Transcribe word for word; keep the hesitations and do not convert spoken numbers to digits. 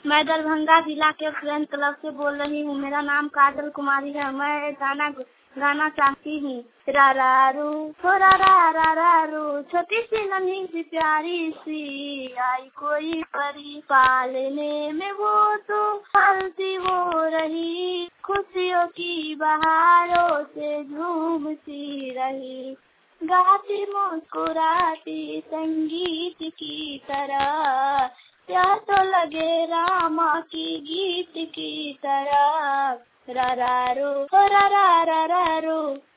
मैं दरभंगा जिला के फ्रेंड क्लब से बोल रही हूँ। मेरा नाम काजल कुमारी है। मैं गाना गाना चाहती हूँ। रारारू हो रारा रारारू, छोटी सी नन्ही सी प्यारी सी आई कोई परी, पालने में वो तो पलती हो रही, खुशियों की बहारों से झूमती रही, गाती मुस्कुराती संगीत की तरह, प्यार तो लगे रामा की गीत की तरह। रारारू हो रारा रारारू।